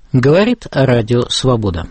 Говорит Радио Свобода.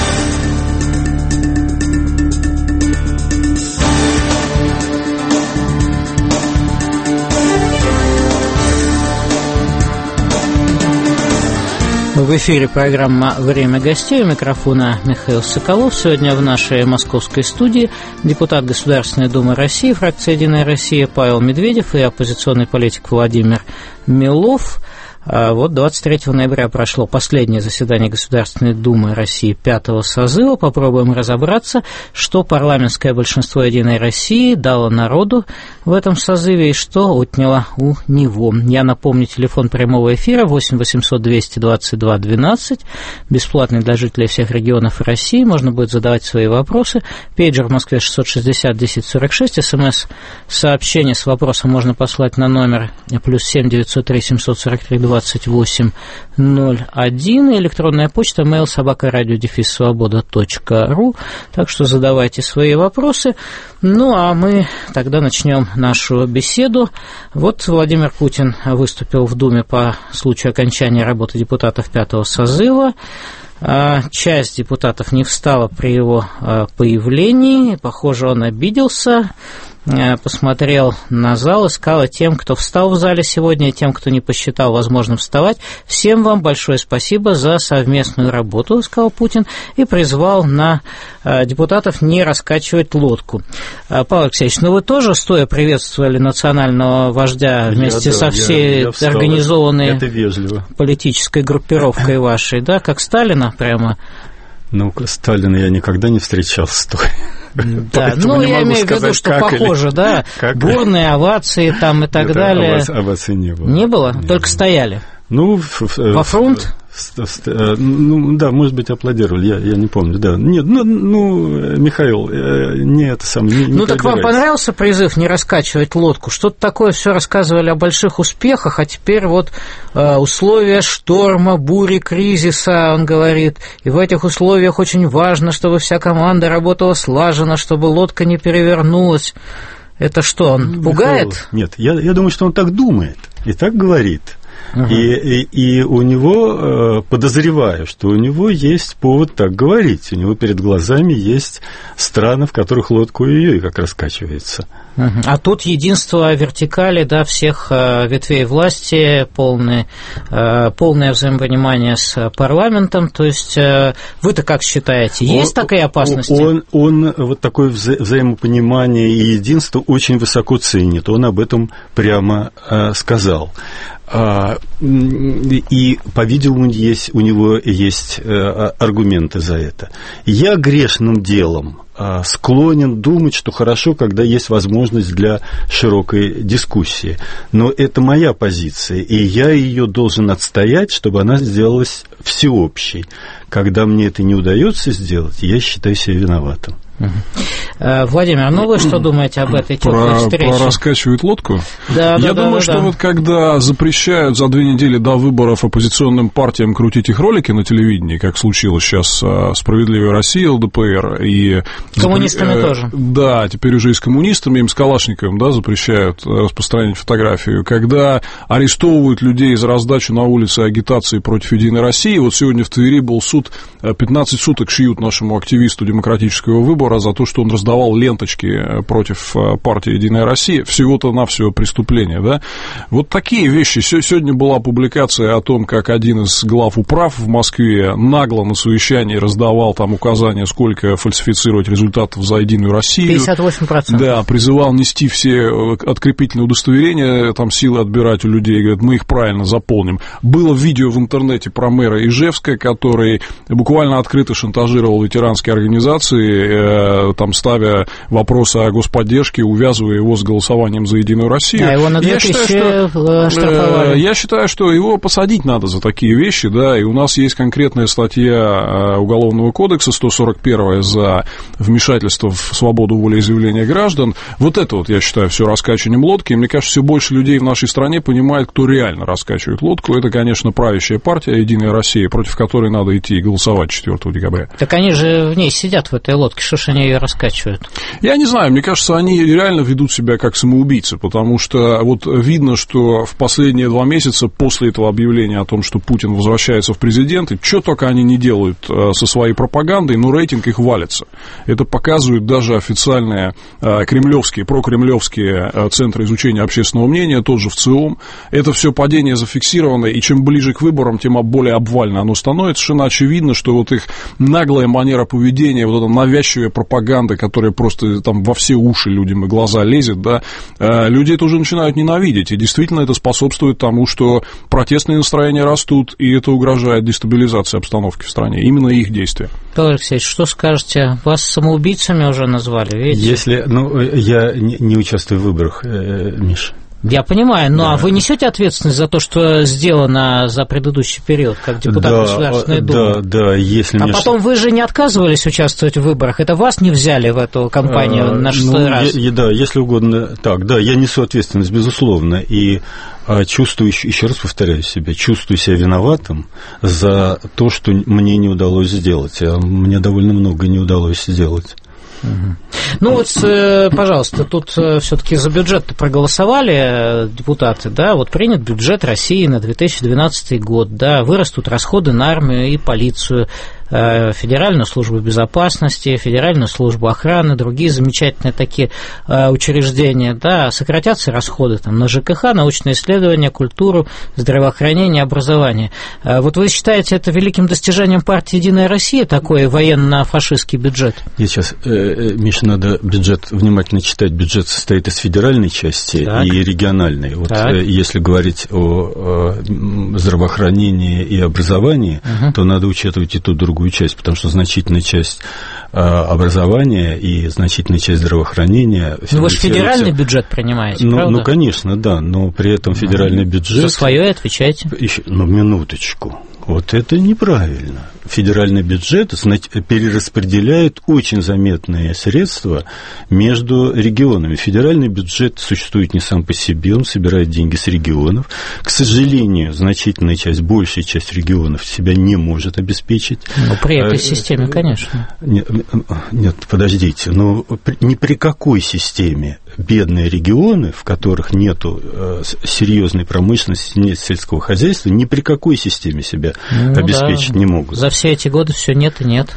В эфире программа «Время гостей». У микрофона Михаил Соколов. Сегодня в нашей московской студии депутат Государственной Думы России, фракция «Единая Россия» Павел Медведев и оппозиционный политик Владимир Милов. Вот 23 ноября прошло последнее заседание Государственной Думы России 5-го созыва. Попробуем разобраться, что парламентское большинство «Единой России» дало народу в этом созыве и что отняло у него. Я напомню, телефон прямого эфира 8 800 222 12, бесплатный для жителей всех регионов России. Можно будет задавать свои вопросы. Пейджер в Москве 660 1046. СМС-сообщение с вопросом можно послать на номер +7 903 743 2801, электронная почта mail@radio-svoboda.ru. Так что задавайте свои вопросы. Ну, а мы тогда начнем нашу беседу. Вот Владимир Путин выступил в Думе по случаю окончания работы депутатов 5-го созыва. Часть депутатов не встала при его появлении. Похоже, он обиделся. Посмотрел на зал и сказал тем, кто встал в зале сегодня, и тем, кто не посчитал возможным вставать: всем вам большое спасибо за совместную работу, сказал Путин, и призвал на депутатов не раскачивать лодку. Павел Алексеевич, ну вы тоже стоя приветствовали национального вождя вместе со всей организованной политической группировкой вашей, да, как Сталина прямо? Ну, Сталина я никогда не встречал стоя. Да, ну, я имею в виду, что похоже, да, бурные овации там и так далее. Оваций не было. Не было? Только стояли? Ну, во фронт? Ну, да, может быть, аплодировали, я не помню, да. Нет, Михаил, не это самое. Ну, так вам понравился призыв не раскачивать лодку? Что-то такое все рассказывали о больших успехах, а теперь вот условия шторма, бури, кризиса, он говорит, и в этих условиях очень важно, чтобы вся команда работала слаженно, чтобы лодка не перевернулась. Это что, он пугает? Нет, я думаю, что он так думает и так говорит. И у него, подозреваю, что у него есть повод так говорить. У него перед глазами есть страны, в которых лодка и как раскачивается. А тут единство вертикали, да, всех ветвей власти, полное взаимопонимание с парламентом. То есть вы-то как считаете, есть такие опасности? Он вот такое взаимопонимание и единство очень высоко ценит. Он об этом прямо сказал. И, по-видимому, у него есть аргументы за это. Я грешным делом склонен думать, что хорошо, когда есть возможность для широкой дискуссии. Но это моя позиция, и я ее должен отстоять, чтобы она сделалась всеобщей. Когда мне это не удается сделать, я считаю себя виноватым. Владимир, ну вы что думаете об этой теплой встрече? Про раскачивают лодку? Да, я думаю, что вот когда запрещают за 2 недели до выборов оппозиционным партиям крутить их ролики на телевидении, как случилось сейчас с «Справедливой Россией», ЛДПР, и... С коммунистами тоже. Да, теперь уже и с коммунистами, им с Калашниковым, да, запрещают распространять фотографию. Когда арестовывают людей за раздачу на улице агитации против «Единой России», вот сегодня в Твери был суд, 15 суток шьют нашему активисту демократического выбора за то, что он раздавал ленточки против партии «Единая Россия», всего-то навсего преступление, да. Вот такие вещи. Сегодня была публикация о том, как один из глав управ в Москве нагло на совещании раздавал там указания, сколько фальсифицировать результатов за «Единую Россию». 58%. Да, призывал нести все открепительные удостоверения, там силы отбирать у людей, говорят, мы их правильно заполним. Было видео в интернете про мэра Ижевска, который буквально открыто шантажировал ветеранские организации, там ставя вопрос о господдержке, увязывая его с голосованием за «Единую Россию». А его на 2000 штрафовали. Я считаю, что его посадить надо за такие вещи, да, и у нас есть конкретная статья Уголовного кодекса 141 за вмешательство в свободу волеизъявления граждан. Вот это вот, я считаю, все раскачиванием лодки, и мне кажется, все больше людей в нашей стране понимают, кто реально раскачивает лодку. Это, конечно, правящая партия «Единая Россия», против которой надо идти и голосовать 4 декабря. Так они же в ней сидят, в этой лодке, что ж считаешь, они ее раскачивают? Я не знаю, мне кажется, они реально ведут себя как самоубийцы, потому что вот видно, что в последние 2 месяца после этого объявления о том, что Путин возвращается в президенты, что только они не делают со своей пропагандой, но рейтинг их валится. Это показывают даже официальные кремлевские, прокремлевские центры изучения общественного мнения, тот же ВЦИОМ. Это все падение зафиксировано, и чем ближе к выборам, тем более обвально оно становится. Совершенно очевидно, что вот их наглая манера поведения, вот эта навязчивая пропаганда, которая просто там во все уши людям и глаза лезет, да, люди это уже начинают ненавидеть, и действительно это способствует тому, что протестные настроения растут, и это угрожает дестабилизации обстановки в стране, именно их действия. Павел Алексеевич, что скажете? Вас самоубийцами уже назвали, видите? Если, я не участвую в выборах, Миша. Я понимаю, но а вы несете ответственность за то, что сделано за предыдущий период, как депутат Государственной Думы? Да, если... потом вы же не отказывались участвовать в выборах, это вас не взяли в эту кампанию на 6-й раз? Да, если угодно так, да, я несу ответственность, безусловно, и чувствую, еще раз повторяю себя, чувствую себя виноватым за то, что мне не удалось сделать, а мне довольно много не удалось сделать. Ну вот, пожалуйста, тут все-таки за бюджет проголосовали депутаты, да, вот принят бюджет России на 2012 год, да, вырастут расходы на армию и полицию, Федеральную службу безопасности, Федеральную службу охраны, другие замечательные такие учреждения, да, сократятся расходы там, на ЖКХ, научные исследования, культуру, здравоохранение, образование. Вот вы считаете это великим достижением партии «Единая Россия», такой военно-фашистский бюджет? Сейчас, Миша, надо бюджет внимательно читать. Бюджет состоит из федеральной части и региональной. Вот если говорить о здравоохранении и образовании, то надо учитывать и ту другую часть, потому что значительная часть образования и значительная часть здравоохранения... Ну, вы же федеральный бюджет принимаете, правда? Ну, конечно, да, но при этом федеральный бюджет... За свое отвечайте. Минуточку. Вот это неправильно. Федеральный бюджет перераспределяет очень заметные средства между регионами. Федеральный бюджет существует не сам по себе, он собирает деньги с регионов. К сожалению, значительная часть, большая часть регионов себя не может обеспечить. Ну, при этой системе, конечно. Нет, подождите, но ни при какой системе бедные регионы, в которых нет серьезной промышленности, нет сельского хозяйства, ни при какой системе себя обеспечить не могут. За все эти годы все нет и нет.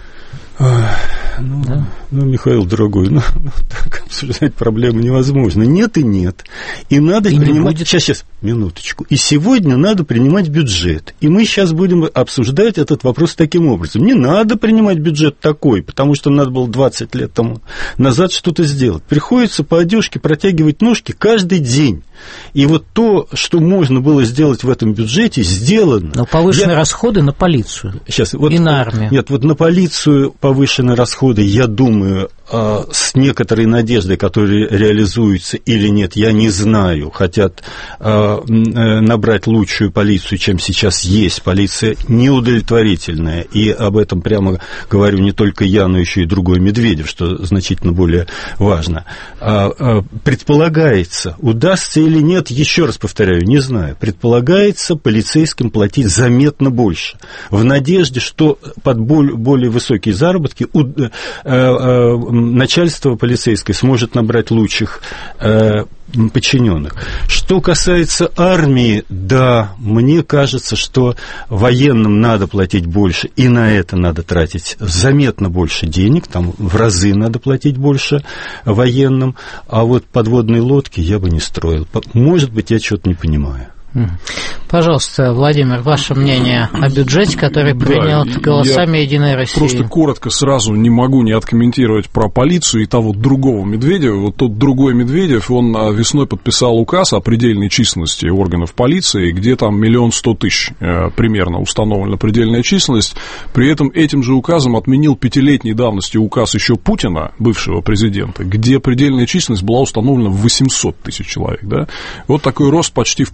Михаил, дорогой, так обсуждать проблему невозможно. Нет и нет. И надо принимать... Сейчас, минуточку. И сегодня надо принимать бюджет. И мы сейчас будем обсуждать этот вопрос таким образом. Не надо принимать бюджет такой, потому что надо было 20 лет тому назад что-то сделать. Приходится по одежке протягивать ножки каждый день. И вот то, что можно было сделать в этом бюджете, сделано. Но повышенные расходы на полицию и на армию. Нет, вот на полицию повышенные расходы, я думаю, с некоторой надеждой, которые реализуются или нет, я не знаю. Хотят набрать лучшую полицию, чем сейчас есть. Полиция неудовлетворительная. И об этом прямо говорю не только я, но еще и другой Медведев, что значительно более важно. Предполагается, удастся или нет, еще раз повторяю, не знаю. Предполагается полицейским платить заметно больше. В надежде, что под более высокие заработки начальство полицейское сможет набрать лучших подчиненных. Что касается армии, да, мне кажется, что военным надо платить больше, и на это надо тратить заметно больше денег, там в разы надо платить больше военным, а вот подводные лодки я бы не строил. Может быть, я что-то не понимаю. Пожалуйста, Владимир, ваше мнение о бюджете, который принят голосами «Единой России». Просто коротко сразу не могу не откомментировать про полицию и того другого Медведева. Вот тот другой Медведев, он весной подписал указ о предельной численности органов полиции, где там 1 100 000 примерно установлена предельная численность. При этом этим же указом отменил 5-летней давности указ еще Путина, бывшего президента, где предельная численность была установлена в 800 000 человек. Да? Вот такой рост почти в 1,5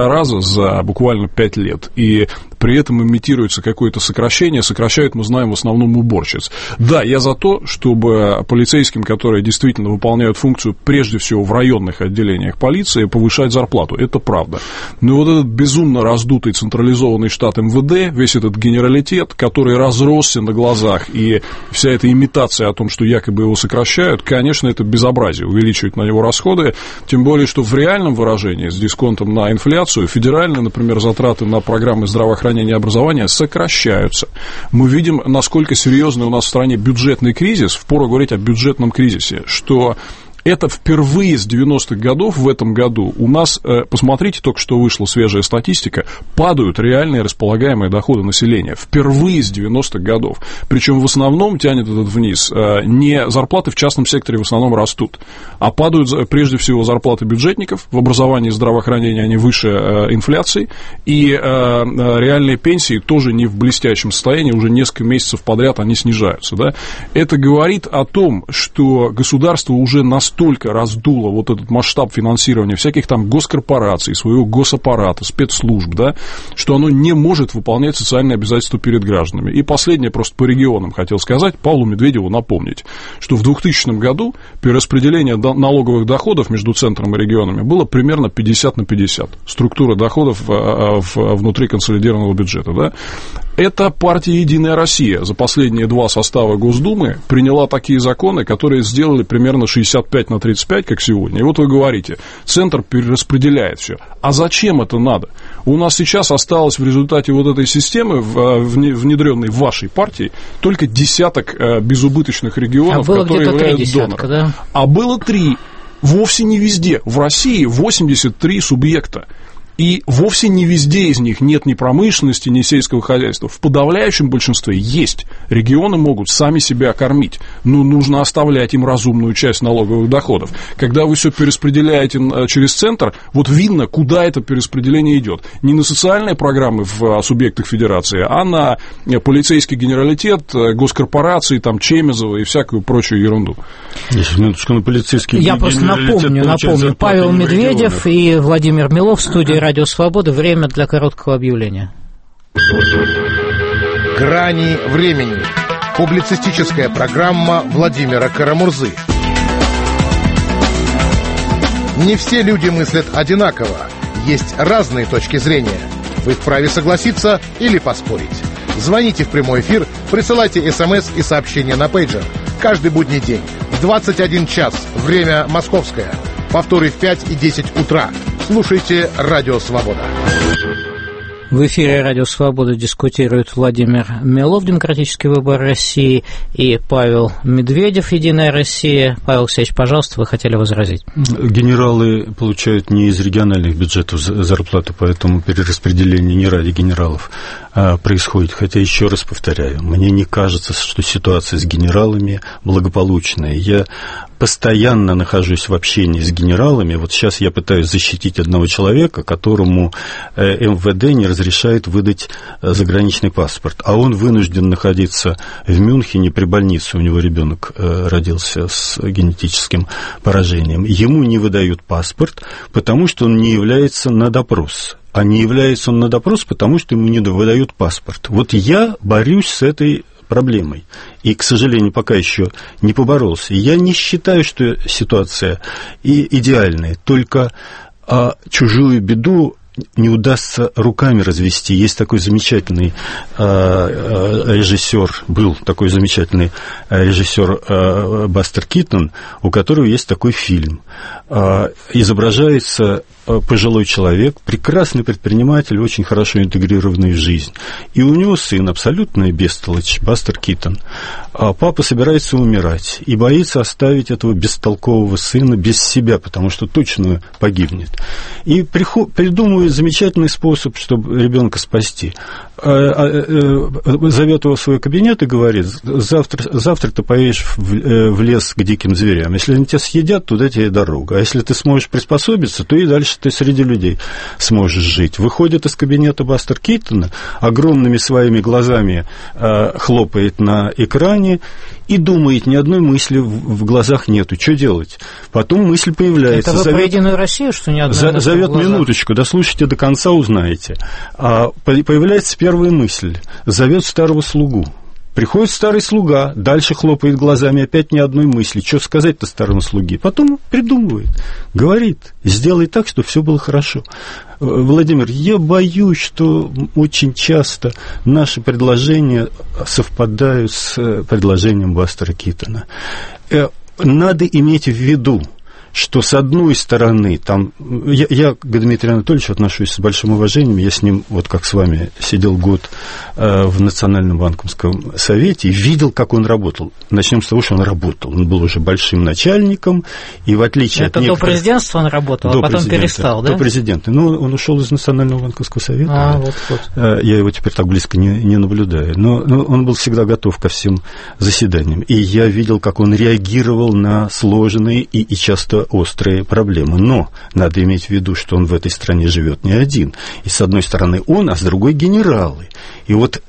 раза за буквально 5 лет, и при этом имитируется какое-то сокращение. Сокращают, мы знаем, в основном уборщиц. Да, я за то, чтобы полицейским, которые действительно выполняют функцию, прежде всего в районных отделениях полиции, повышать зарплату. Это правда. Но вот этот безумно раздутый централизованный штат МВД, весь этот генералитет, который разросся на глазах, и вся эта имитация о том, что якобы его сокращают, конечно, это безобразие, увеличивать на него расходы, тем более, что в реальном выражении, с дисконтом на инфляцию, федеральные, например, затраты на программы здравоохранения и образования сокращаются. Мы видим, насколько серьезный у нас в стране бюджетный кризис, впору говорить о бюджетном кризисе, что это впервые с 90-х годов в этом году у нас, посмотрите, только что вышла свежая статистика, падают реальные располагаемые доходы населения. Впервые с 90-х годов. Причем в основном тянет этот вниз. Не зарплаты в частном секторе в основном растут, а падают прежде всего зарплаты бюджетников. В образовании и здравоохранении они выше инфляции. И реальные пенсии тоже не в блестящем состоянии. Уже несколько месяцев подряд они снижаются. Да? Это говорит о том, что государство уже настолько раздуло вот этот масштаб финансирования всяких там госкорпораций, своего госаппарата, спецслужб, да, что оно не может выполнять социальные обязательства перед гражданами. И последнее просто по регионам хотел сказать, Павлу Медведеву напомнить, что в 2000 году перераспределение налоговых доходов между центром и регионами было примерно 50/50. Структура доходов внутри консолидированного бюджета, да. Эта партия «Единая Россия» за последние 2 состава Госдумы приняла такие законы, которые сделали примерно 65/35, как сегодня. И вот вы говорите, центр перераспределяет все. А зачем это надо? У нас сейчас осталось в результате вот этой системы, внедренной в вашей партии, только десяток безубыточных регионов, которые являются донором. Да? А было 3. Вовсе не везде. В России 83 субъекта. И вовсе не везде из них нет ни промышленности, ни сельского хозяйства. В подавляющем большинстве есть. Регионы могут сами себя кормить. Но нужно оставлять им разумную часть налоговых доходов. Когда вы все перераспределяете через центр, вот видно, куда это перераспределение идет. Не на социальные программы в субъектах федерации, а на полицейский генералитет, госкорпорации, там, Чемезова и всякую прочую ерунду. Если минуточку, на полицейский Я просто напомню. Павел Медведев и Владимир Милов в студии Радио Свобода. Время для короткого объявления. Грани времени. Публицистическая программа Владимира Карамурзы. Не все люди мыслят одинаково. Есть разные точки зрения. Вы вправе согласиться или поспорить. Звоните в прямой эфир, присылайте СМС и сообщения на пейджер. Каждый будний день в 21 час. Время московское. Повторы в 5 и 10 утра. Слушайте «Радио Свобода». В эфире «Радио Свобода» дискутируют Владимир Милов, «Демократический выбор России», и Павел Медведев, «Единая Россия». Павел Алексеевич, пожалуйста, вы хотели возразить. Генералы получают не из региональных бюджетов зарплаты, поэтому перераспределение не ради генералов происходит. Хотя, еще раз повторяю, мне не кажется, что ситуация с генералами благополучная. Я постоянно нахожусь в общении с генералами. Вот сейчас я пытаюсь защитить одного человека, которому МВД не разрешает выдать заграничный паспорт, а он вынужден находиться в Мюнхене при больнице, у него ребенок родился с генетическим поражением. Ему не выдают паспорт, потому что он не является на допрос. А не является он на допрос, потому что ему не выдают паспорт. Вот я борюсь с этой проблемой. И, к сожалению, пока еще не поборолся. Я не считаю, что ситуация идеальная, только чужую беду не удастся руками развести. Есть такой замечательный режиссер, был такой замечательный режиссер Бастер Китон, у которого есть такой фильм. Изображается пожилой человек, прекрасный предприниматель, очень хорошо интегрированный в жизнь. И у него сын, абсолютная бестолочь, Бастер Китон. А папа собирается умирать и боится оставить этого бестолкового сына без себя, потому что точно погибнет. И придумывает замечательный способ, чтобы ребенка спасти. Зовет его в свой кабинет и говорит: завтра ты поедешь в лес к диким зверям. Если они тебя съедят, туда тебе дорога. А если ты сможешь приспособиться, то и дальше что ты среди людей сможешь жить. Выходит из кабинета Бастер Киттона, огромными своими глазами хлопает на экране и думает, ни одной мысли в глазах нету. Что делать? Потом мысль появляется. Это вы про «Единую Россию», что ни одной мысли зовет в глазах? Минуточку, дослушайте до конца, узнаете. Появляется первая мысль. Зовет старого слугу. Приходит старый слуга, дальше хлопает глазами, опять ни одной мысли. Что сказать-то старому слуге? Потом придумывает, говорит, сделай так, чтобы все было хорошо. Владимир, я боюсь, что очень часто наши предложения совпадают с предложением Бастера Киттона. Надо иметь в виду, что с одной стороны, там, я к Дмитрию Анатольевичу отношусь с большим уважением, я с ним, вот как с вами, сидел год в Национальном банковском совете и видел, как он работал. Начнем с того, что он работал. Он был уже большим начальником, и в отличие от некоторых... Это до президентства он работал, а потом перестал, да? До президента. Ну, он ушел из Национального банковского совета. Вот. Я его теперь так близко не наблюдаю. Но он был всегда готов ко всем заседаниям. И я видел, как он реагировал на сложные и часто острые проблемы. Но надо иметь в виду, что он в этой стране живет не один. И с одной стороны он, а с другой генералы. И вот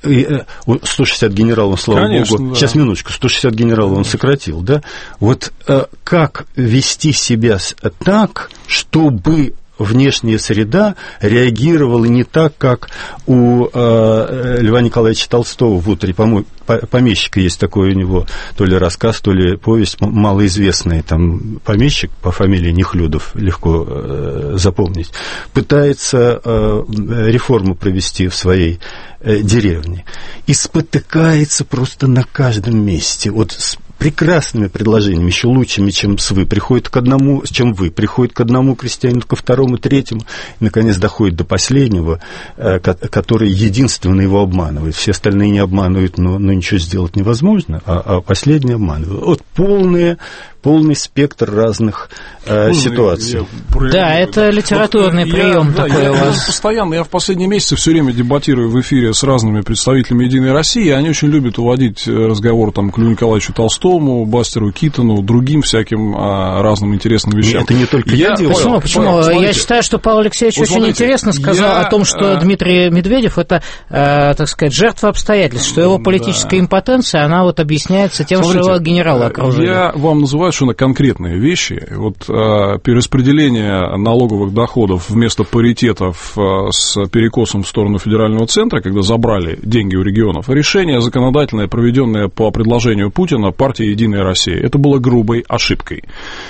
160 генералов, слава богу, да. Сейчас, минуточку, 160 генералов он сократил, да? Вот как вести себя так, чтобы внешняя среда реагировала не так, как у Льва Николаевича Толстого в «Утре помещика». Есть такой у него то ли рассказ, то ли повесть, малоизвестный, там помещик по фамилии Нехлюдов, легко запомнить, пытается реформу провести в своей деревне и спотыкается просто на каждом месте. Вот с прекрасными предложениями, еще лучшими, чем вы, приходит к одному крестьянину, ко второму, третьему, и, наконец, доходит до последнего, который единственно его обманывает. Все остальные не обманывают, но ничего сделать невозможно, а последний обманывает. Вот полный спектр разных ситуаций. Да, это литературный прием такой у вас. Постоянно, я в последние месяцы все время дебатирую в эфире с разными представителями «Единой России», и они очень любят уводить разговор там, к Льву Николаевичу Толстому, Бастеру Киттону, другим всяким разным интересным вещам. Это не только я делаю. Почему? Я считаю, что Павел Алексеевич очень интересно сказал о том, что Дмитрий Медведев – это, так сказать, жертва обстоятельств, что его политическая импотенция, она вот объясняется тем, что его генералы окружили. Я вам называю совершенно конкретные вещи. Вот перераспределение налоговых доходов вместо паритетов с перекосом в сторону федерального центра, когда забрали деньги у регионов, решение законодательное, проведенное по предложению Путина, партии «Единая Россия», это было грубой ошибкой.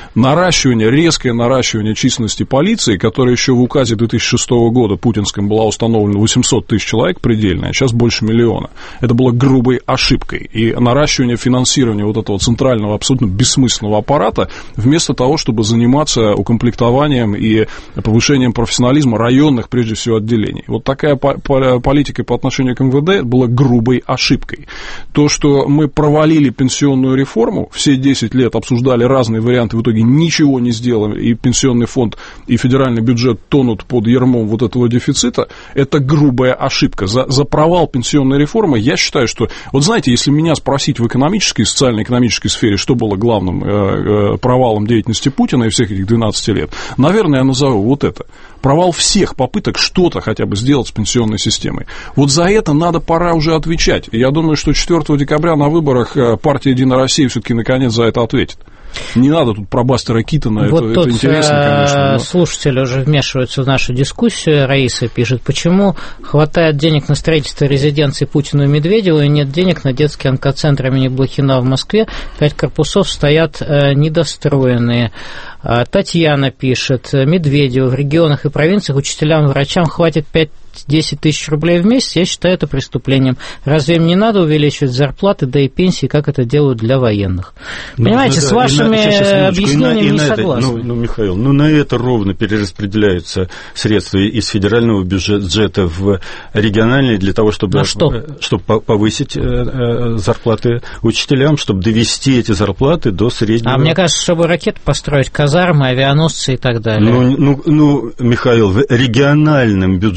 Резкое наращивание численности полиции, которая еще в указе 2006 года путинском была установлена 800 тысяч человек предельно, а сейчас больше миллиона. Это было грубой ошибкой. И наращивание финансирования вот этого центрального, абсолютно бессмысленного аппарата, вместо того, чтобы заниматься укомплектованием и повышением профессионализма районных, прежде всего, отделений. Вот такая политика по отношению к МВД была грубой ошибкой. То, что мы провалили пенсионную реформу, все 10 лет обсуждали разные варианты, в итоге ничего не сделали, и пенсионный фонд, и федеральный бюджет тонут под ярмом вот этого дефицита, это грубая ошибка. За провал пенсионной реформы я считаю, что, вот знаете, если меня спросить в экономической, социально-экономической сфере, что было главным провалом деятельности Путина и всех этих 12 лет, наверное, я назову вот это. Провал всех попыток что-то хотя бы сделать с пенсионной системой. Вот за это пора уже отвечать. И я думаю, что 4 декабря на выборах партия «Единая Россия» все-таки наконец за это ответит. Не надо тут про Бастера Киттона, вот это интересно, конечно. Но... Слушатели уже вмешиваются в нашу дискуссию. Раиса пишет, почему хватает денег на строительство резиденции Путину и Медведеву, и нет денег на детский онкоцентр имени Блохина в Москве. 5 корпусов стоят недостроенные. Татьяна пишет, Медведеву в регионах и провинциях учителям и врачам хватит 5-10 тысяч рублей в месяц, я считаю это преступлением. Разве им не надо увеличивать зарплаты, да и пенсии, как это делают для военных? Понимаете, с вашими объяснениями не согласен. Михаил, на это ровно перераспределяются средства из федерального бюджета в региональный для того, чтобы повысить зарплаты учителям, чтобы довести эти зарплаты до среднего. А мне кажется, чтобы ракеты построить, казармы, авианосцы и так далее. Михаил, региональным бюджетом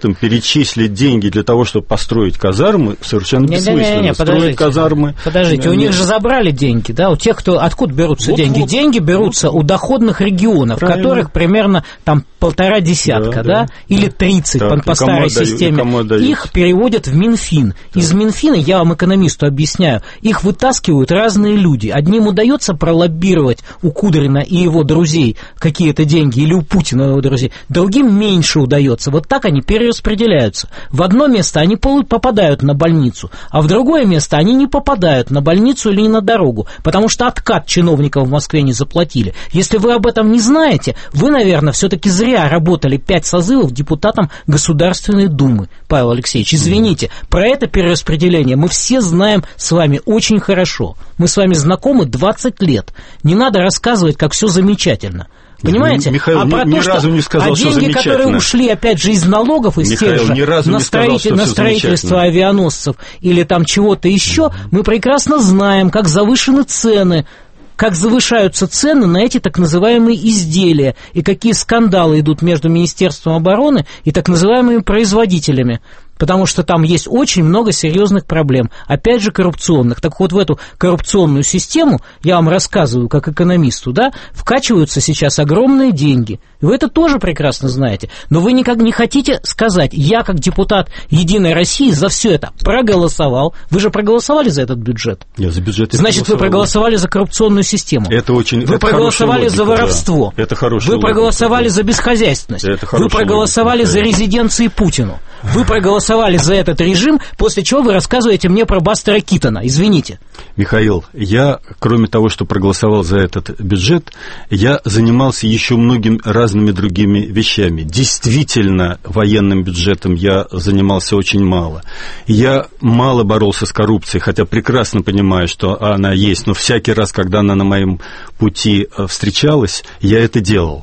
депутатам перечислить деньги для того, чтобы построить казармы, совершенно бессмысленно. Строить казармы... Подождите, у них же забрали деньги, да? У тех, кто... Откуда берутся деньги? Деньги берутся у доходных регионов, которых примерно там 1,5 десятка, да? Или 30 по старой системе. Их переводят в Минфин. Из Минфина, я вам, экономисту, объясняю, их вытаскивают разные люди. Одним удается пролоббировать у Кудрина и его друзей какие-то деньги, или у Путина и его друзей, другим меньше удается. Вот так они перераспределяются. В одно место они попадают на больницу, а в другое место они не попадают на больницу или на дорогу, потому что откат чиновникам в Москве не заплатили. Если вы об этом не знаете, вы, наверное, все-таки зря работали 5 созывов депутатом Государственной Думы, Павел Алексеевич. Извините, про это перераспределение мы все знаем с вами очень хорошо. Мы с вами знакомы 20 лет. Не надо рассказывать, как все замечательно. Понимаете? Mихаил ни разу не сказал, что деньги, которые ушли, опять же, из налогов, из тех же, на строительство авианосцев или там чего-то еще, мы прекрасно знаем, как завышены цены, как завышаются цены на эти так называемые изделия, и какие скандалы идут между Министерством обороны и так называемыми производителями. Потому что там есть очень много серьезных проблем, опять же, коррупционных. Так вот, в эту коррупционную систему, я вам рассказываю как экономисту, да, вкачиваются сейчас огромные деньги. И вы это тоже прекрасно знаете. Но вы никак не хотите сказать, я как депутат «Единой России» за все это проголосовал. Вы же проголосовали за этот бюджет? Я за бюджет. Значит, вы проголосовали за коррупционную систему. Это очень. Вы проголосовали за воровство. Да. Это хорошая Вы проголосовали за бесхозяйственность. Вы проголосовали за резиденции Путину. Вы проголосовали за этот режим, после чего вы рассказываете мне про Бастера Китона. Извините. Михаил, я, кроме того, что проголосовал за этот бюджет, я занимался еще многими разными другими вещами. Действительно, военным бюджетом я занимался очень мало. Я мало боролся с коррупцией, хотя прекрасно понимаю, что она есть, но всякий раз, когда она на моем пути встречалась, я это делал.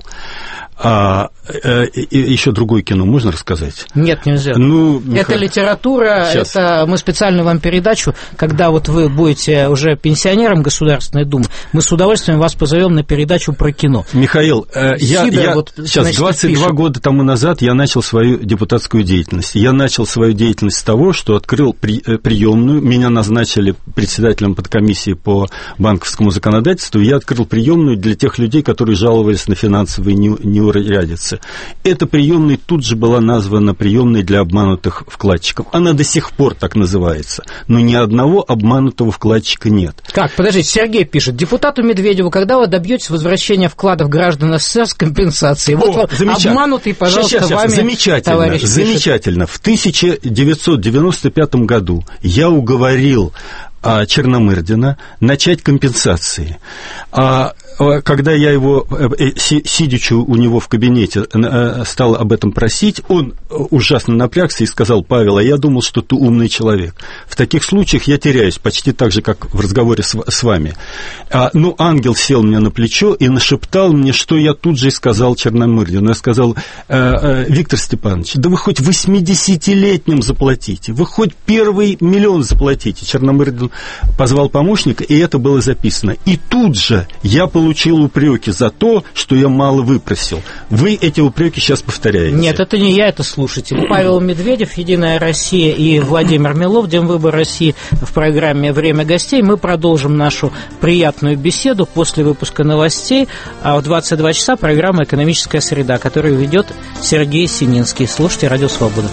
Еще другое кино можно рассказать? Нет, нельзя. Это литература, сейчас. Это мы специальную вам передачу, когда вот вы будете уже пенсионером Государственной Думы, мы с удовольствием вас позовем на передачу про кино. Михаил, сейчас 22 года тому назад я начал свою депутатскую деятельность. Я начал свою деятельность с того, что открыл приемную, меня назначили председателем подкомиссии по банковскому законодательству, и я открыл приемную для тех людей, которые жаловались на финансовые неурядицы. Эта приемная тут же была названа приемной для обманутых вкладчиков. Она до сих пор так называется. Но ни одного обманутого вкладчика нет. Как? Подождите, Сергей пишет. Депутату Медведеву, когда вы добьетесь возвращения вкладов граждан СССР с компенсацией? Вот обманутый, пожалуйста, вами, замечательно, замечательно. В 1995 году я уговорил Черномырдина начать компенсации. Когда я его, сидячи у него в кабинете, стал об этом просить, он ужасно напрягся и сказал: Павел, я думал, что ты умный человек. В таких случаях я теряюсь, почти так же, как в разговоре с вами. Ангел сел мне на плечо и нашептал мне, что я тут же и сказал Черномырдину. Я сказал: Виктор Степанович, да вы хоть 80-летним заплатите, вы хоть первый миллион заплатите. Черномырдин позвал помощника, и это было записано. И тут же я получил упреки за то, что я мало выпросил. Вы эти упреки сейчас повторяете. Нет, это не я, это слушатель. Павел Медведев, «Единая Россия», и Владимир Милов, Демвыбор России, в программе «Время гостей». Мы продолжим нашу приятную беседу после выпуска новостей. А в 22 часа программа «Экономическая среда», которую ведет Сергей Сининский. Слушайте «Радио Свобода».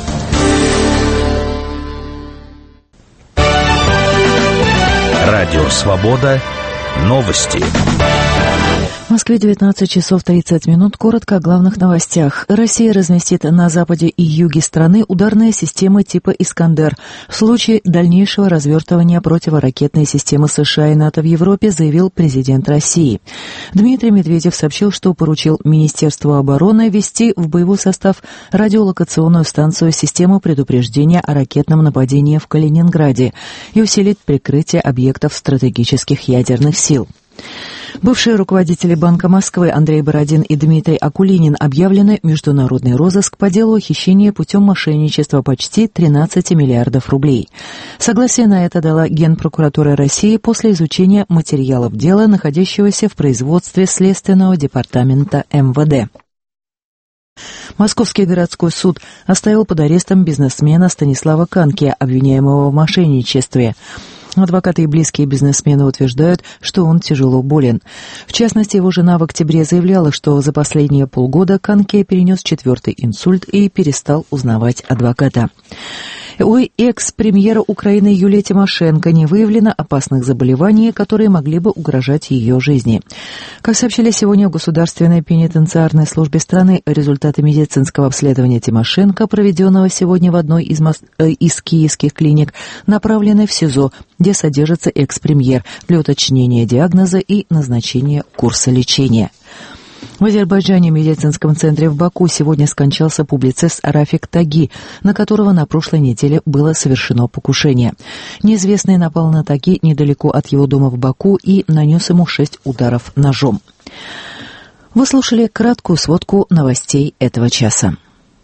Радио «Свобода». Новости. В Москве 19 часов 30 минут. Коротко о главных новостях. Россия разместит на западе и юге страны ударные системы типа «Искандер» в случае дальнейшего развертывания противоракетной системы США и НАТО в Европе, заявил президент России. Дмитрий Медведев сообщил, что поручил Министерству обороны ввести в боевой состав радиолокационную станцию систему предупреждения о ракетном нападении в Калининграде и усилить прикрытие объектов стратегических ядерных сил. Бывшие руководители Банка Москвы Андрей Бородин и Дмитрий Акулинин объявлены в международный розыск по делу хищения путем мошенничества почти 13 миллиардов рублей. Согласие на это дала Генпрокуратура России после изучения материалов дела, находящегося в производстве Следственного департамента МВД. Московский городской суд оставил под арестом бизнесмена Станислава Канке, обвиняемого в мошенничестве. Адвокаты и близкие бизнесмена утверждают, что он тяжело болен. В частности, его жена в октябре заявляла, что за последние полгода Канке перенес 4-й инсульт и перестал узнавать адвоката. У экс-премьера Украины Юлии Тимошенко не выявлено опасных заболеваний, которые могли бы угрожать ее жизни. Как сообщили сегодня в Государственной пенитенциарной службе страны, результаты медицинского обследования Тимошенко, проведенного сегодня в одной из киевских клиник, направлены в СИЗО, где содержится экс-премьер, для уточнения диагноза и назначения курса лечения. В Азербайджане в медицинском центре в Баку сегодня скончался публицист Рафик Таги, на которого на прошлой неделе было совершено покушение. Неизвестный напал на Таги недалеко от его дома в Баку и нанес ему 6 ударов ножом. Вы слушали краткую сводку новостей этого часа.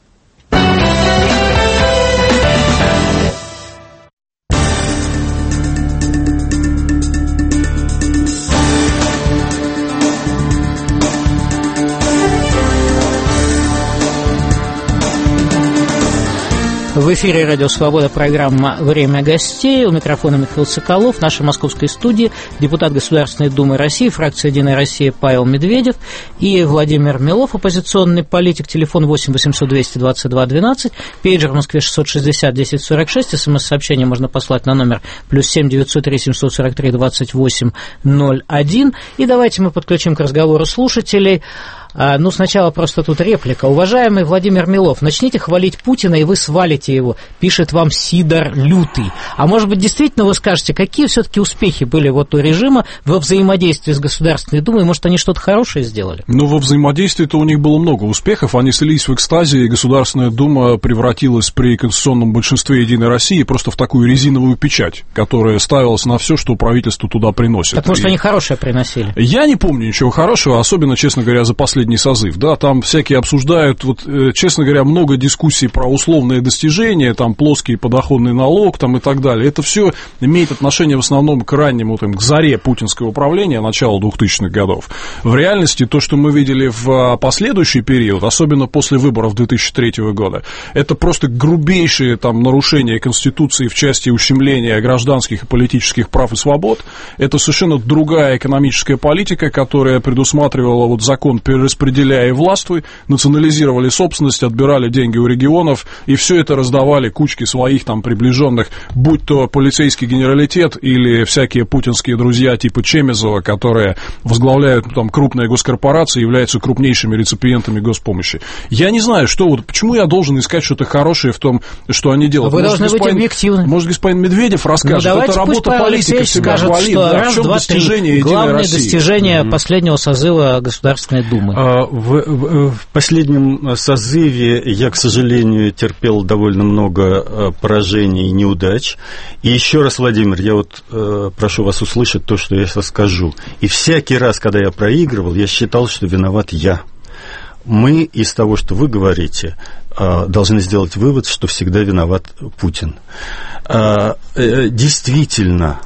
В эфире «Радио Свобода», программа «Время гостей». У микрофона Михаил Соколов. В нашей московской студии депутат Государственной Думы России, фракция «Единая Россия» Павел Медведев и Владимир Милов, оппозиционный политик. Телефон 8 800 222 12, пейджер в Москве 660 1046, смс-сообщение можно послать на номер +7 903 743 28 01. И давайте мы подключим к разговору слушателей. Ну, сначала просто тут реплика. Уважаемый Владимир Милов, начните хвалить Путина, и вы свалите его, пишет вам Сидор Лютый. А может быть, действительно вы скажете, какие все-таки успехи были вот у режима во взаимодействии с Государственной Думой? Может, они что-то хорошее сделали? Ну, во взаимодействии-то у них было много успехов. Они слились в экстазе, и Государственная Дума превратилась при конституционном большинстве Единой России просто в такую резиновую печать, которая ставилась на все, что правительство туда приносит. Так, может, они хорошее приносили? Я не помню ничего хорошего, особенно, честно говоря, за последний созыв, да, там всякие обсуждают, вот, честно говоря, много дискуссий про условные достижения, там, плоский подоходный налог, там, и так далее, это все имеет отношение в основном к раннему, там, к заре путинского правления, начала 2000-х годов. В реальности то, что мы видели в последующий период, особенно после выборов 2003 года, это просто грубейшие, там, нарушения Конституции в части ущемления гражданских и политических прав и свобод, это совершенно другая экономическая политика, которая предусматривала вот закон перераспределения и властвуй, национализировали собственность, отбирали деньги у регионов, и все это раздавали кучке своих там приближенных, будь то полицейский генералитет или всякие путинские друзья типа Чемезова, которые возглавляют там крупные госкорпорации, являются крупнейшими реципиентами госпомощи. Я не знаю, что вот, почему я должен искать что-то хорошее в том, что они делают. Вы должны быть объективны. Может, господин Медведев расскажет, это работа политика всегда болит, да, в чем достижение Единой России. Главное достижение последнего созыва Государственной Думы. В последнем созыве я, к сожалению, терпел довольно много поражений и неудач. И еще раз, Владимир, я вот прошу вас услышать то, что я сейчас скажу. И всякий раз, когда я проигрывал, я считал, что виноват я. Мы из того, что вы говорите, должны сделать вывод, что всегда виноват Путин. Действительно,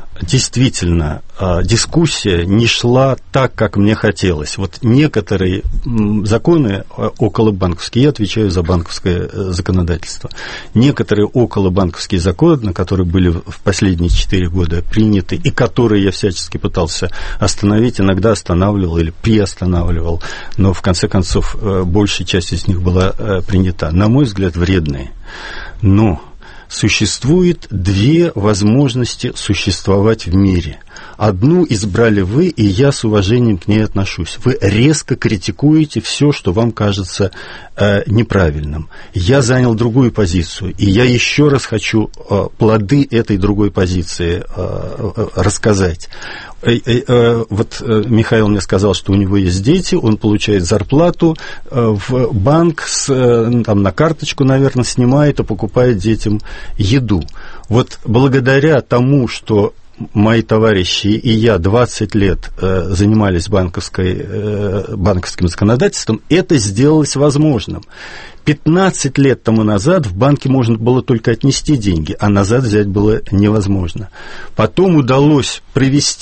дискуссия не шла так, как мне хотелось. Вот некоторые законы околобанковские, я отвечаю за банковское законодательство, некоторые околобанковские законы, которые были в последние 4 года приняты, и которые я всячески пытался остановить, иногда останавливал или приостанавливал, но в конце концов большая часть из них была принята. На мой взгляд, вредные. Но существует 2 возможности существовать в мире. Одну избрали вы, и я с уважением к ней отношусь. Вы резко критикуете все, что вам кажется неправильным. Я занял другую позицию, и я еще раз хочу плоды этой другой позиции рассказать. Вот Михаил мне сказал, что у него есть дети, он получает зарплату, в банк там, на карточку, наверное, снимает и покупает детям еду. Вот благодаря тому, что мои товарищи и я 20 лет занимались банковским законодательством, это сделалось возможным. 15 лет тому назад в банке можно было только отнести деньги, а назад взять было невозможно. Потом удалось привести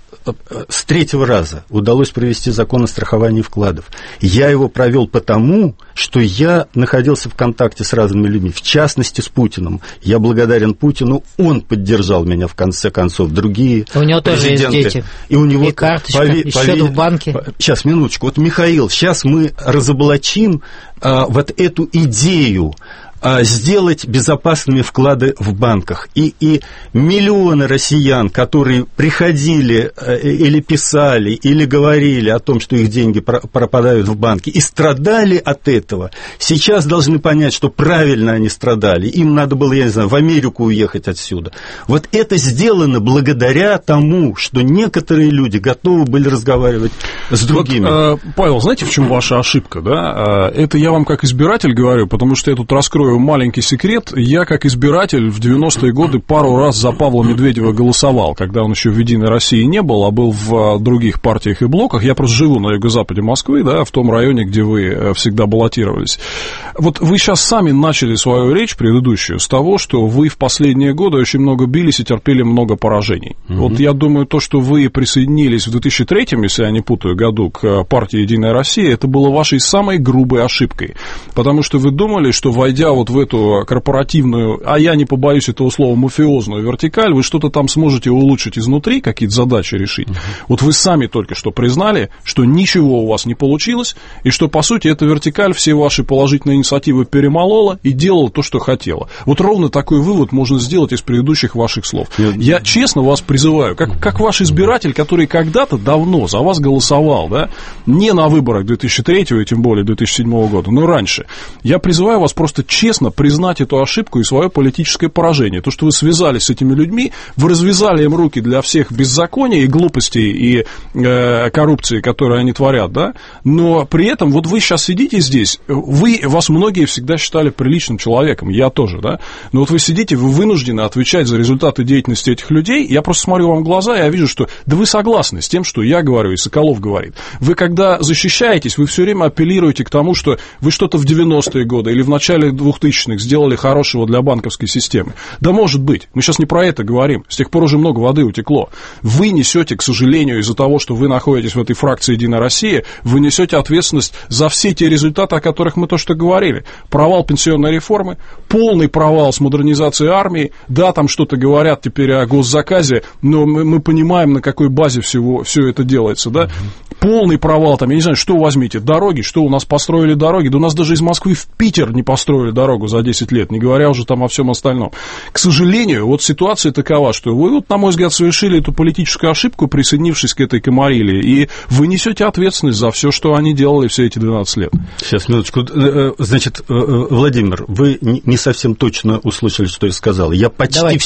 с третьего раза удалось провести закон о страховании вкладов. Я его провел потому, что я находился в контакте с разными людьми, в частности с Путиным. Я благодарен Путину, он поддержал меня в конце концов. Другие у него тоже есть дети. И у него карточка, и счет в банке. Сейчас, минуточку. Вот, Михаил, сейчас мы разоблачим вот эту идею сделать безопасными вклады в банках. И миллионы россиян, которые приходили или писали, или говорили о том, что их деньги пропадают в банке, и страдали от этого, сейчас должны понять, что правильно они страдали. Им надо было, я не знаю, в Америку уехать отсюда. Вот это сделано благодаря тому, что некоторые люди готовы были разговаривать с другими. Вот, Павел, знаете, в чем ваша ошибка? Да? Это я вам как избиратель говорю, потому что я тут раскрою маленький секрет. Я, как избиратель, в 90-е годы пару раз за Павла Медведева голосовал, когда он еще в «Единой России» не был, а был в других партиях и блоках. Я просто живу на юго-западе Москвы, да, в том районе, где вы всегда баллотировались. Вот вы сейчас сами начали свою речь предыдущую с того, что вы в последние годы очень много бились и терпели много поражений. Вот я думаю, то, что вы присоединились в 2003-м, если я не путаю, году к партии «Единая Россия», это было вашей самой грубой ошибкой. Потому что вы думали, что, войдя вот в эту корпоративную, а я не побоюсь этого слова, мафиозную вертикаль, вы что-то там сможете улучшить изнутри, какие-то задачи решить. Вот вы сами только что признали, что ничего у вас не получилось, и что, по сути, эта вертикаль все ваши положительные инициативы перемолола и делала то, что хотела. Вот ровно такой вывод можно сделать из предыдущих ваших слов. Я честно вас призываю, как ваш избиратель, который когда-то давно за вас голосовал, да, не на выборах 2003 и тем более 2007 года, но раньше, я призываю вас просто честно признать эту ошибку и свое политическое поражение. То, что вы связались с этими людьми, вы развязали им руки для всех беззаконий и глупостей и коррупции, которые они творят, да, но при этом вот вы сейчас сидите здесь, вас многие всегда считали приличным человеком, я тоже, да, но вот вы сидите, вы вынуждены отвечать за результаты деятельности этих людей, я просто смотрю вам в глаза, и я вижу, что да вы согласны с тем, что я говорю и Соколов говорит. Вы когда защищаетесь, вы все время апеллируете к тому, что вы что-то в 90-е годы или в начале 2000-х сделали хорошего для банковской системы. Да может быть, мы сейчас не про это говорим, с тех пор уже много воды утекло. Вы несете, к сожалению, из-за того, что вы находитесь в этой фракции «Единая Россия», вы несете ответственность за все те результаты, о которых мы то что говорили. Провал пенсионной реформы, полный провал с модернизацией армии, да, там что-то говорят теперь о госзаказе, но мы понимаем, на какой базе все это делается, да. Полный провал, там, я не знаю, что возьмите, дороги, что у нас построили дороги, да у нас даже из Москвы в Питер не построили дорогу за 10 лет, не говоря уже там о всем остальном. К сожалению, вот ситуация такова, что вы, вот, на мой взгляд, совершили эту политическую ошибку, присоединившись к этой комарилии, и вы несете ответственность за все, что они делали все эти 12 лет. Сейчас, минуточку. Значит, Владимир, вы не совсем точно услышали, что я сказал. Я почти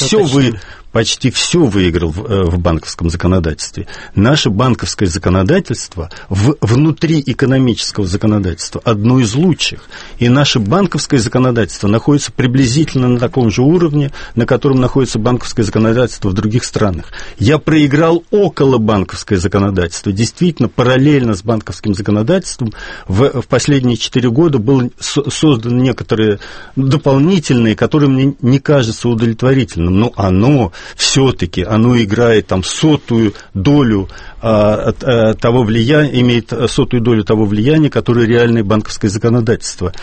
все выиграл в банковском законодательстве. Наше банковское законодательство внутри экономического законодательства одно из лучших. И наше банковское законодательство находится приблизительно на таком же уровне, на котором находится банковское законодательство в других странах. Я проиграл около банковское законодательство. Действительно, параллельно с банковским законодательством в последние 4 года были созданы некоторые дополнительные, которые мне не кажутся удовлетворительным. Но оно все-таки играет там сотую долю того влияния, имеет сотую долю того влияния, которое реальное банковское законодательство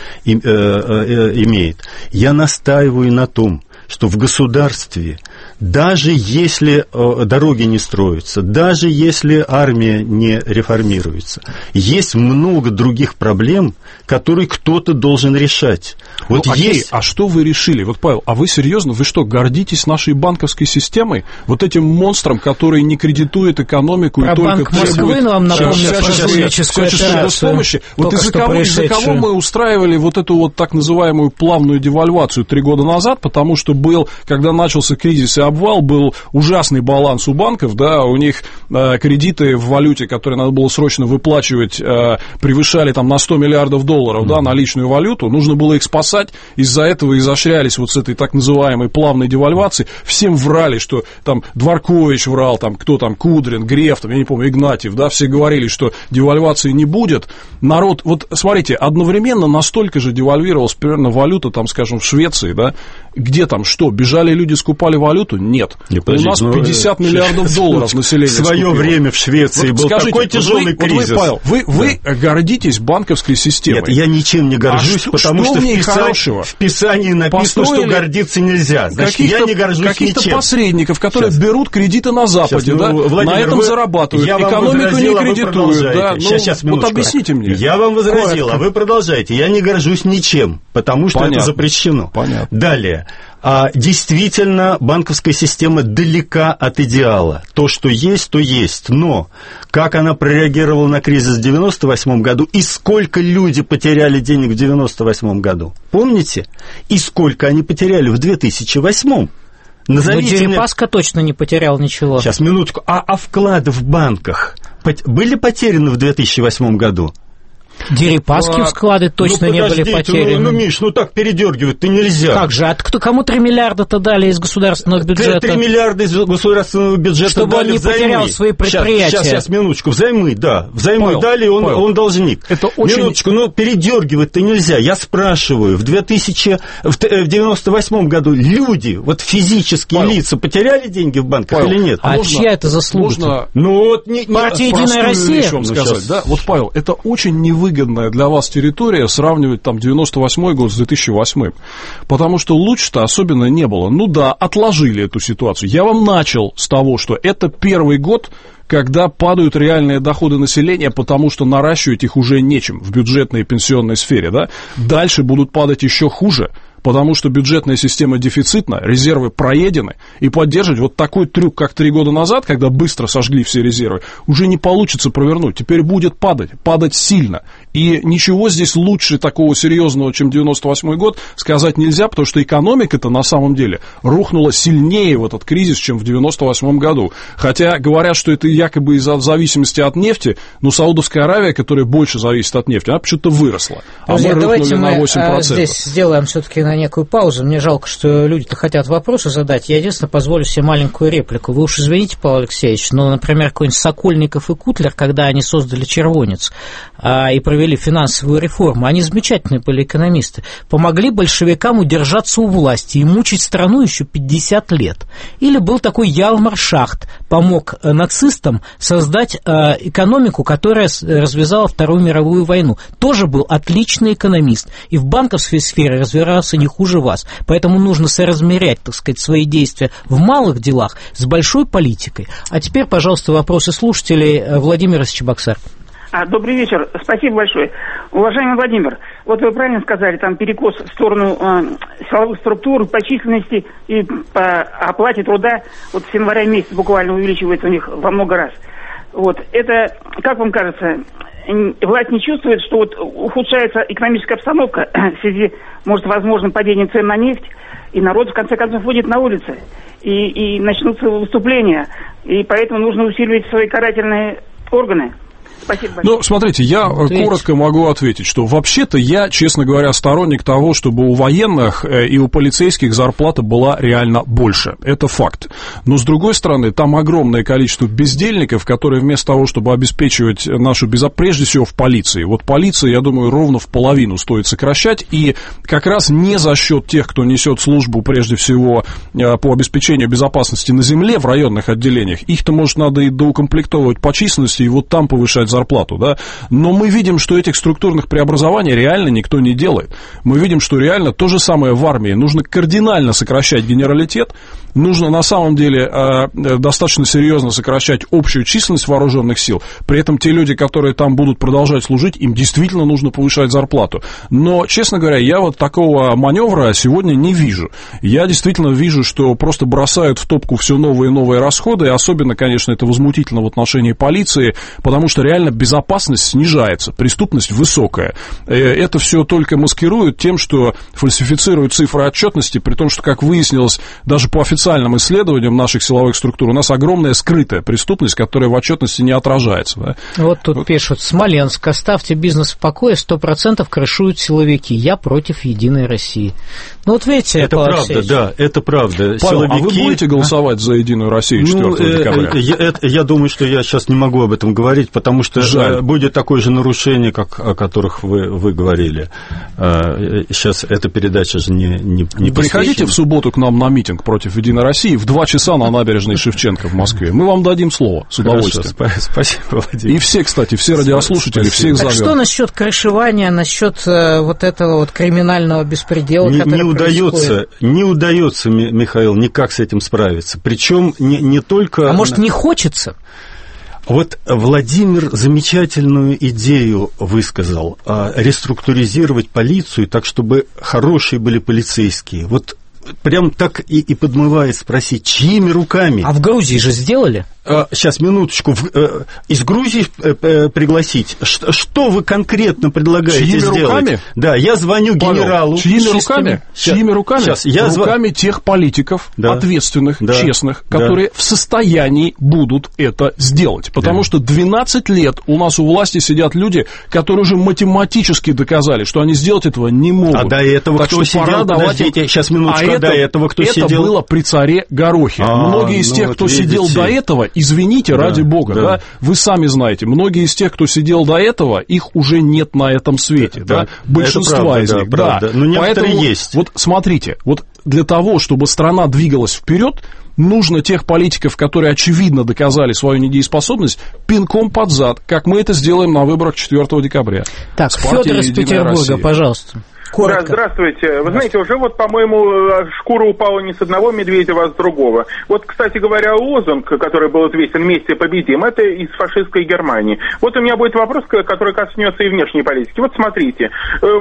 имеет. Я настаиваю на том, что в государстве, даже если дороги не строятся, даже если армия не реформируется, есть много других проблем, которые кто-то должен решать. Вот А что вы решили? Вот, Павел, а вы серьезно, вы что, гордитесь нашей банковской системой? Вот этим монстром, который не кредитует экономику и только Банк Москвы, вам напомню, всяческую помощи. Вот из-за кого мы устраивали вот эту вот так называемую плавную девальвацию 3 года назад, потому что когда начался кризис и обвал, был ужасный баланс у банков, да, у них кредиты в валюте, которые надо было срочно выплачивать, превышали там на $100 миллиардов, да, наличную валюту, нужно было их спасать, из-за этого изощрялись вот с этой так называемой плавной девальвацией, всем врали, что там Дворкович врал, там кто там, Кудрин, Греф, там, я не помню, Игнатьев, да, все говорили, что девальвации не будет, народ, вот смотрите, одновременно настолько же девальвировалась примерно валюта, там, скажем, в Швеции, да, где там что? Бежали люди, скупали валюту? Нет. У нас 50 миллиардов долларов населения. В свое время в Швеции был такой тяжелый кризис. Павел, вы гордитесь банковской системой. Нет, я ничем не горжусь, потому что в Писании написано, что гордиться нельзя. Значит, я не горжусь каких-то ничем. Посредников, которые берут кредиты на Западе, да, Владимир, на этом зарабатывают, экономику не кредитуют. Да, сейчас, вот объясните мне. Я вам возразил, а вы продолжаете. Я не горжусь ничем, потому что это запрещено. Понятно. Далее. Действительно, банковская система далека от идеала. То, что есть, то есть. Но как она прореагировала на кризис в 1998 году и сколько люди потеряли денег в 1998 году? Помните? И сколько они потеряли в 2008? Назовите мне... Дерипаска точно не потерял ничего. Сейчас, минутку. А вклады в банках были потеряны в 2008 году? Дерипаски вклады точно не были потеряны. Миш, так передергивать-то нельзя. Как же, кому 3 миллиарда-то дали из государственного бюджета? 3 миллиарда из государственного бюджета чтобы дали он не взаймы. Потерял свои предприятия. Сейчас, минуточку. Взаймы, да. Взаймы дали, он должник. Это очень... Минуточку, передергивать-то нельзя. Я спрашиваю, в 1998 году люди, физические лица, потеряли деньги в банках или нет? Чья это заслуга? Партия «Единая Россия»? Вам сказать, да? Павел, это очень невыгодная для вас территория сравнивать 98 год с 2008. Потому что лучше-то особенно не было. Отложили эту ситуацию. Я вам начал с того, что это первый год, когда падают реальные доходы населения, потому что наращивать их уже нечем в бюджетной и пенсионной сфере. Да? Дальше будут падать еще хуже. Потому что бюджетная система дефицитна, резервы проедены, и поддерживать такой трюк, как 3 года назад, когда быстро сожгли все резервы, уже не получится провернуть. Теперь будет падать сильно. И ничего здесь лучше такого серьезного, чем 98 год, сказать нельзя, потому что экономика-то на самом деле рухнула сильнее в этот кризис, чем в 98 году. Хотя говорят, что это якобы из-за зависимости от нефти, но Саудовская Аравия, которая больше зависит от нефти, она почему-то выросла. Друзья, мы рухнули на 8%. Здесь сделаем все-таки на некую паузу. Мне жалко, что люди-то хотят вопросы задать. Я единственное позволю себе маленькую реплику. Вы уж извините, Павел Алексеевич, но, например, какой-нибудь Сокольников и Кутлер, когда они создали «Червонец» и провели финансовую реформу, они замечательные были экономисты, помогли большевикам удержаться у власти и мучить страну еще 50 лет. Или был такой Ялмар Шахт, помог нацистам создать экономику, которая развязала Вторую мировую войну. Тоже был отличный экономист. И в банковской сфере разбирался не хуже вас. Поэтому нужно соразмерять, так сказать, свои действия в малых делах с большой политикой. А теперь, пожалуйста, вопросы слушателей. Владимир из Чебоксар. Добрый вечер. Спасибо большое. Уважаемый Владимир, вы правильно сказали, там перекос в сторону силовых структур, по численности и по оплате труда с января месяца буквально увеличивается у них во много раз. Это, как вам кажется, власть не чувствует, что ухудшается экономическая обстановка в связи, может, возможным падением цен на нефть, и народ, в конце концов, выйдет на улицы, и начнутся выступления, и поэтому нужно усиливать свои карательные органы. Спасибо большое. Смотрите, я коротко могу ответить, что вообще-то я, честно говоря, сторонник того, чтобы у военных и у полицейских зарплата была реально больше. Это факт. Но, с другой стороны, там огромное количество бездельников, которые вместо того, чтобы обеспечивать нашу безопасность, прежде всего в полиции. Полиция, я думаю, ровно в половину стоит сокращать, и как раз не за счет тех, кто несет службу, прежде всего, по обеспечению безопасности на земле в районных отделениях. Их-то, может, надо и доукомплектовывать по численности, и там повышать зарплату, да, но мы видим, что этих структурных преобразований реально никто не делает. Мы видим, что реально то же самое в армии. Нужно кардинально сокращать генералитет, нужно на самом деле достаточно серьезно сокращать общую численность вооруженных сил. При этом те люди, которые там будут продолжать служить, им действительно нужно повышать зарплату. Но, честно говоря, я такого маневра сегодня не вижу. Я действительно вижу, что просто бросают в топку все новые и новые расходы, и особенно, конечно, это возмутительно в отношении полиции, потому что реально безопасность снижается, преступность высокая. Это все только маскируют тем, что фальсифицируют цифры отчетности, при том, что, как выяснилось, даже по официальным исследованиям наших силовых структур, у нас огромная скрытая преступность, которая в отчетности не отражается. Да? Тут пишут: Смоленск, оставьте бизнес в покое, 100% крышуют силовики. Я против Единой России. Видите, это правда, Алексеевич. Да, это правда. Павел, силовики... вы будете голосовать за Единую Россию 4 декабря? Я думаю, что я сейчас не могу об этом говорить, потому что будет такое же нарушение, как о которых вы говорили. Сейчас эта передача же не приходите в субботу к нам на митинг против «Единой России» в 2 часа на набережной Шевченко в Москве. Мы вам дадим слово с удовольствием. Хорошо, спасибо, Владимир. И все, кстати, все радиослушатели, всех зовем. Так что насчет крышевания, насчет вот этого вот криминального беспредела, который происходит? Не удается, Михаил, никак с этим справиться. Причем не только... А может, не хочется? Вот Владимир замечательную идею высказал: реструктуризировать полицию так, чтобы хорошие были полицейские. Вот прям так и подмывает спросить, чьими руками? А в Грузии же сделали? Сейчас, минуточку. Из Грузии пригласить. Что вы конкретно предлагаете сделать? Чьими руками? Да, я звоню генералу. Чьими руками? Чьими руками? Сейчас, руками тех политиков, ответственных, честных, которые в состоянии будут это сделать. Потому что 12 лет у нас у власти сидят люди, которые уже математически доказали, что они сделать этого не могут. А до этого так кто сидел? Подождите, сейчас, минуточку. До этого кто сидел? Это было при царе Горохе. Многие из тех, кто сидел до этого, извините, ради бога, да, вы сами знаете, многие из тех, кто сидел до этого, их уже нет на этом свете, да, большинство из них, да. Но некоторые поэтому, есть. Вот смотрите, вот для того, чтобы страна двигалась вперед, нужно тех политиков, которые очевидно доказали свою недееспособность, пинком под зад, как мы это сделаем на выборах 4 декабря. Так, Федор из Петербурга, пожалуйста. Да, здравствуйте. Вы знаете, уже вот, по-моему, шкура упала не с одного медведя, а с другого. Вот, кстати говоря, лозунг, который был известен «Вместе победим», это из фашистской Германии. Вот у меня будет вопрос, который коснется и внешней политики. Вот смотрите,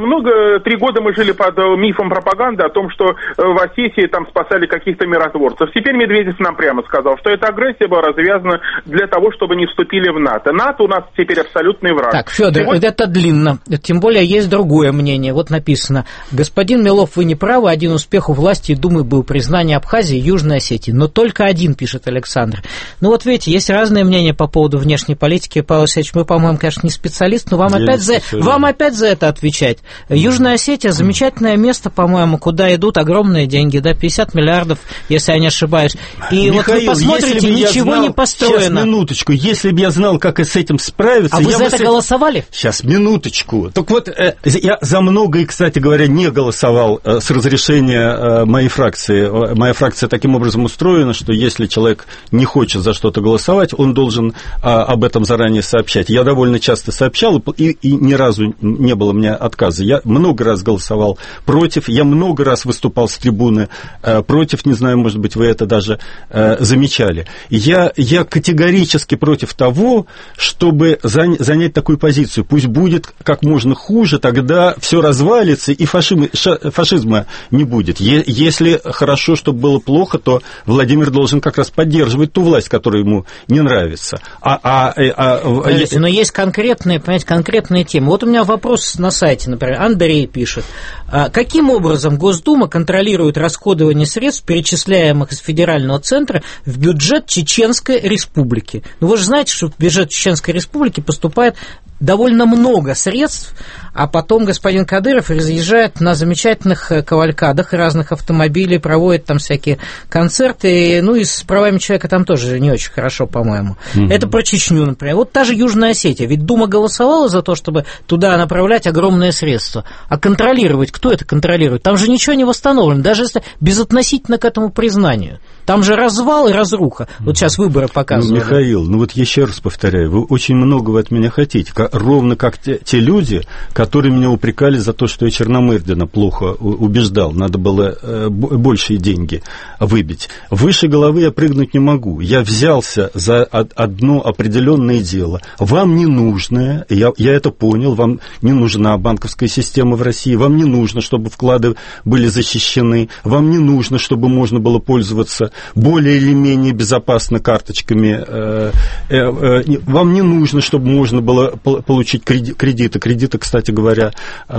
3 года мы жили под мифом пропаганды о том, что в Осетии там спасали каких-то миротворцев. Теперь Медведев нам прямо сказал, что эта агрессия была развязана для того, чтобы не вступили в НАТО. НАТО у нас теперь абсолютный враг. Так, Федор, это длинно. Тем более есть другое мнение. Вот написано: господин Милов, вы не правы, один успех у власти и Думы был признание Абхазии и Южной Осетии. Но только один, пишет Александр. Ну вот видите, есть разные мнения по поводу внешней политики. Павел Алексеевич, мы, по-моему, конечно, не специалист, но вам опять за это отвечать. Южная Осетия — замечательное место, по-моему, куда идут огромные деньги, да, 50 миллиардов, если я не ошибаюсь. И Михаил, вот вы посмотрите, ничего не построено. Сейчас, минуточку, если бы я знал, как с этим справиться... А вы за это голосовали? Сейчас, минуточку. Так вот, я за многое, кстати говоря, не голосовал с разрешения моей фракции. Моя фракция таким образом устроена, что если человек не хочет за что-то голосовать, он должен об этом заранее сообщать. Я довольно часто сообщал, и ни разу не было у меня отказа. Я много раз голосовал против, я много раз выступал с трибуны против, не знаю, может быть, вы это даже замечали. Я категорически против того, чтобы занять такую позицию. Пусть будет как можно хуже, тогда все развалится, и фашизма не будет. Если хорошо, чтобы было плохо, то Владимир должен как раз поддерживать ту власть, которая ему не нравится. Но есть конкретные, понимаете, конкретные темы. Вот у меня вопрос на сайте, например, Андрей пишет: каким образом Госдума контролирует расходование средств, перечисляемых из федерального центра, в бюджет Чеченской Республики? Ну, вы же знаете, что в бюджет Чеченской Республики поступает довольно много средств, а потом господин Кадыров разъезжает на замечательных кавалькадах разных автомобилей, проводит там всякие концерты, ну и с правами человека там тоже не очень хорошо, по-моему. Это про Чечню, например. Вот та же Южная Осетия, ведь Дума голосовала за то, чтобы туда направлять огромные средства, а контролировать, кто это контролирует? Там же ничего не восстановлено, даже если безотносительно к этому признанию. Там же развал и разруха. Вот сейчас выборы показывают. Михаил, ну вот еще раз повторяю, вы очень многого от меня хотите, ровно как те люди, которые меня упрекали за то, что я Черномырдина плохо убеждал, надо было большие деньги выбить. Выше головы я прыгнуть не могу. Я взялся за одно определенное дело. Вам не нужно, я это понял, вам не нужна банковская система в России, вам не нужно, чтобы вклады были защищены, вам не нужно, чтобы можно было пользоваться более или менее безопасно карточками, вам не нужно, чтобы можно было получить кредиты. Кредиты, кстати говоря,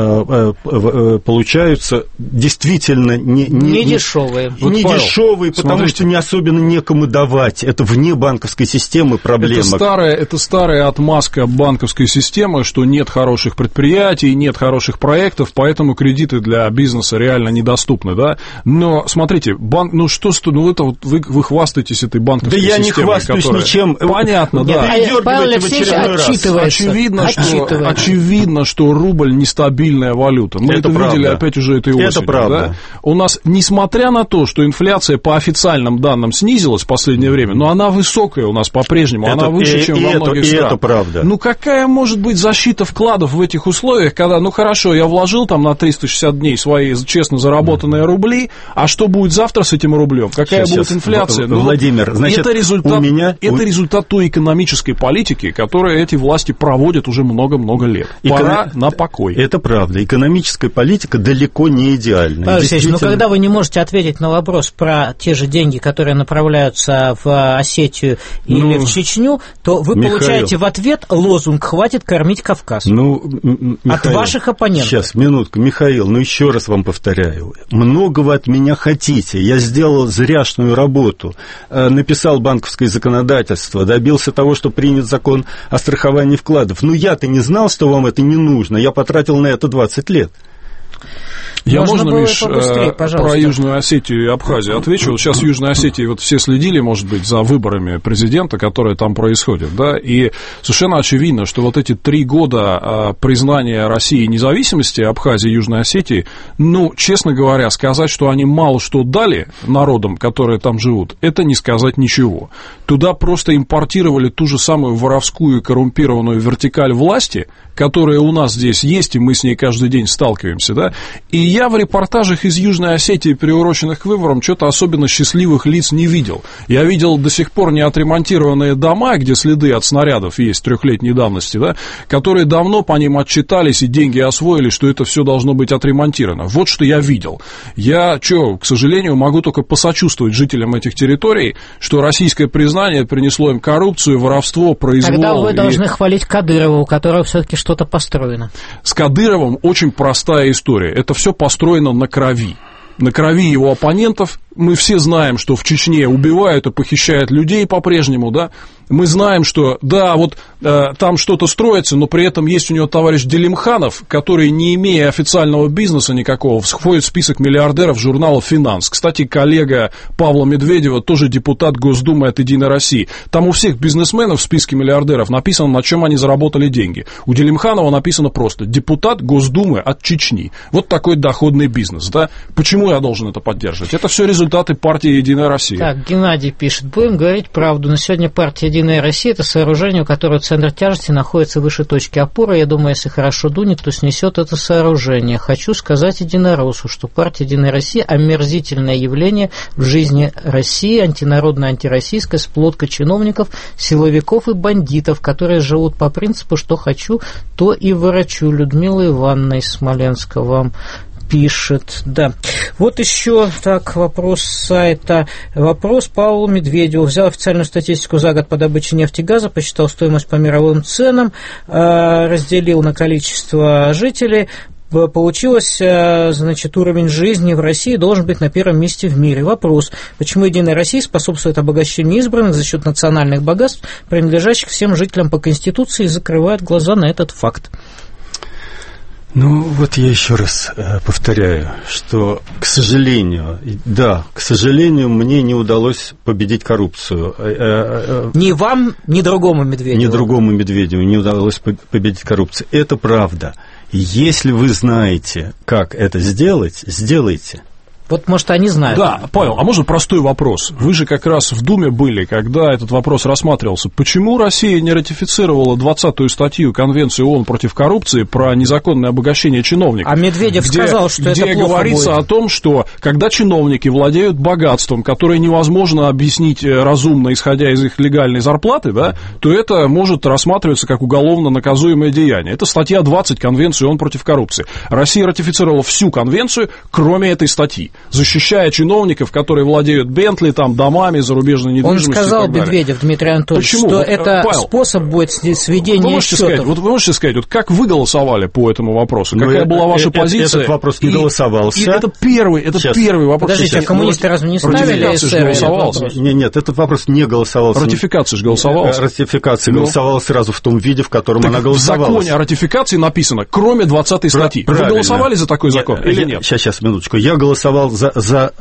получаются действительно не дешевые. Не дешевые, потому что не особенно некому давать. Это вне банковской системы проблема. Это старая отмазка банковской системы, что нет хороших предприятий, нет хороших проектов, поэтому кредиты для бизнеса реально недоступны, да? Но смотрите, банк, это вот вы хвастаетесь этой банковской системой. Да я не хвастаюсь ничем. Понятно, да. Павел Алексеевич отчитывается. Очевидно, что рубль нестабильная валюта. Мы это видели опять уже этой осенью. Это правда. Да? У нас, несмотря на то, что инфляция по официальным данным снизилась в последнее время, но она высокая у нас по-прежнему, она выше, чем во многих странах. Это правда. Ну, какая может быть защита вкладов в этих условиях, когда, ну, хорошо, я вложил там на 360 дней свои честно заработанные рубли, а что будет завтра с этим рублем? Какая будет инфляция? Владимир, значит, это результат той экономической политики, которую эти власти проводят уже много-много лет. Пора на покой. Это правда. Экономическая политика далеко не идеальна. Павел Алексеевич, но когда вы не можете ответить на вопрос про те же деньги, которые направляются в Осетию или в Чечню, то вы получаете в ответ лозунг «Хватит кормить Кавказ». От ваших оппонентов. Сейчас, минутку. Михаил, еще раз вам повторяю. Много вы от меня хотите. Я сделал зряшную работу. Написал банковское законодательство, добился того, что принят закон о страховании вкладов. Но я-то не знал, что вам это не нужно. Я потратил на это 20 лет. Я можно, Миш, про Южную Осетию и Абхазию отвечу? Вот сейчас в Южной Осетии вот все следили, может быть, за выборами президента, которые там происходят, да, и совершенно очевидно, что вот эти 3 года признания России независимости Абхазии и Южной Осетии, ну, честно говоря, сказать, что они мало что дали народам, которые там живут, это не сказать ничего. Туда просто импортировали ту же самую воровскую и коррумпированную вертикаль власти, которая у нас здесь есть, и мы с ней каждый день сталкиваемся, да, и я в репортажах из Южной Осетии, приуроченных к выборам, что-то особенно счастливых лиц не видел. Я видел до сих пор неотремонтированные дома, где следы от снарядов есть 3-летней давности, да, которые давно по ним отчитались и деньги освоили, что это все должно быть отремонтировано. Вот что я видел. Я, к сожалению, могу только посочувствовать жителям этих территорий, что российское признание принесло им коррупцию, воровство, произвол. Тогда вы должны хвалить Кадырова, у которого все-таки что-то построено. С Кадыровым очень простая история. Это все построено на крови. На крови его оппонентов. Мы все знаем, что в Чечне убивают и похищают людей по-прежнему, да. Мы знаем, что, да, вот там что-то строится, но при этом есть у него товарищ Делимханов, который, не имея официального бизнеса никакого, входит в список миллиардеров журнала «Финанс». Кстати, коллега Павла Медведева, тоже депутат Госдумы от «Единой России». Там у всех бизнесменов в списке миллиардеров написано, на чем они заработали деньги. У Делимханова написано просто «депутат Госдумы от Чечни». Вот такой доходный бизнес, да. Почему я должен это поддерживать? Это все результаты партии «Единая Россия». Так, Геннадий пишет. Будем говорить правду. На сегодня партия «Единая Россия» – это сооружение, у которого центр тяжести находится выше точки опоры. Я думаю, если хорошо дунет, то снесет это сооружение. Хочу сказать единороссу, что партия «Единая Россия» – омерзительное явление в жизни России, антинародное, антироссийское, сплотка чиновников, силовиков и бандитов, которые живут по принципу «что хочу, то и ворочу». Людмила Ивановна из Смоленска вам пишет, да. Вот еще так вопрос с сайта. Вопрос Павлу Медведеву. Взял официальную статистику за год по добыче нефти и газа, посчитал стоимость по мировым ценам, разделил на количество жителей. Получилось, значит, уровень жизни в России должен быть на первом месте в мире. Вопрос, почему «Единая Россия» способствует обогащению избранных за счет национальных богатств, принадлежащих всем жителям по Конституции, и закрывает глаза на этот факт? Ну, вот я еще раз повторяю, что, к сожалению, мне не удалось победить коррупцию. Ни вам, ни другому Медведеву. Ни другому Медведеву не удалось победить коррупцию. Это правда. Если вы знаете, как это сделать, сделайте. Вот, может, они знают. Да, Павел, а можно простой вопрос? Вы же как раз в Думе были, когда этот вопрос рассматривался. Почему Россия не ратифицировала 20-ю статью Конвенции ООН против коррупции про незаконное обогащение чиновников? А Медведев сказал, что это плохо где говорится будет. О том, что когда чиновники владеют богатством, которое невозможно объяснить разумно, исходя из их легальной зарплаты, да, то это может рассматриваться как уголовно наказуемое деяние. Это статья 20 Конвенции ООН против коррупции. Россия ратифицировала всю конвенцию, кроме этой статьи, защищая чиновников, которые владеют Бентли, там, домами, зарубежной недвижимостью. Он сказал, Медведев Дмитрий Анатольевич, почему? Что это Павел, способ будет сведения счетов. Вы можете сказать, вот как вы голосовали по этому вопросу? Какая была ваша позиция? Этот вопрос не голосовался. И это первый вопрос. Подождите, а коммунисты разве не ставили СССР? Нет, этот вопрос не голосовался. Ратификация же голосовалась. Ратификация голосовала сразу в том виде, в котором она голосовалась. В законе о ратификации написано, кроме 20-й статьи. Вы голосовали за такой закон или нет? Сейчас, минуточку. Я голосовал проголосовал за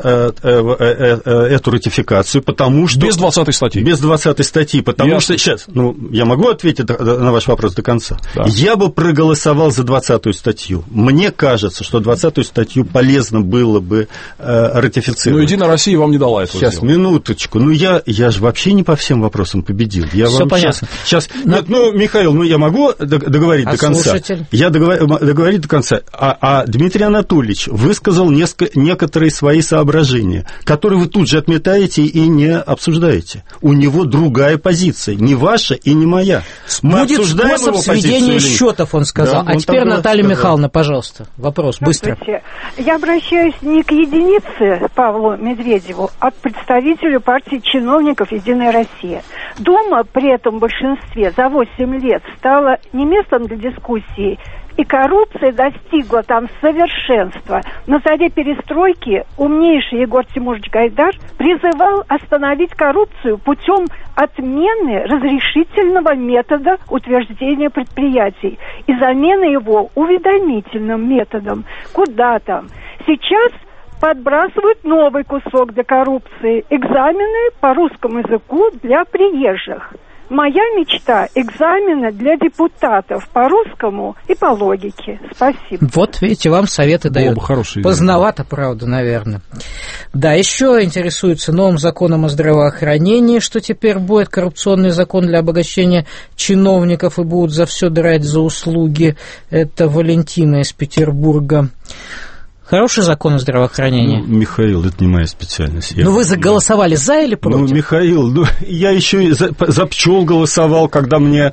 эту ратификацию, потому что... Без 20-й статьи. Без 20-й статьи, потому что... Сейчас, я могу ответить на ваш вопрос до конца? Да. Я бы проголосовал за 20-ю статью. Мне кажется, что 20-ю статью полезно было бы ратифицировать. Но «Единая Россия» вам не дала этого Сейчас, сделать. Минуточку. Я же вообще не по всем вопросам победил. Все понятно. Сейчас, Михаил, я могу договорить до конца? Я договорить до конца. А Дмитрий Анатольевич высказал некоторые свои соображения, которые вы тут же отметаете и не обсуждаете. У него другая позиция, не ваша и не моя. Мы будет способ сведения счетов, он сказал. Да, теперь Наталья Михайловна, пожалуйста, вопрос, быстро. Я обращаюсь не к единице Павлу Медведеву, а к представителю партии чиновников «Единая Россия». Дума при этом большинстве за 8 лет стала не местом для дискуссии, и коррупция достигла там совершенства. На заре перестройки умнейший Егор Тимурович Гайдар призывал остановить коррупцию путем отмены разрешительного метода утверждения предприятий и замены его уведомительным методом. Куда там? Сейчас подбрасывают новый кусок для коррупции – экзамены по русскому языку для приезжих. Моя мечта – экзамены для депутатов по русскому и по логике. Спасибо. Вот, видите, вам советы дают. Поздновато, правда, наверное. Да, еще интересуется новым законом о здравоохранении, что теперь будет коррупционный закон для обогащения чиновников и будут за все драть за услуги. Это Валентина из Петербурга. Хороший закон о здравоохранении? Михаил, это не моя специальность. Вы заголосовали за или против? Михаил, я еще и за пчел голосовал, когда мне...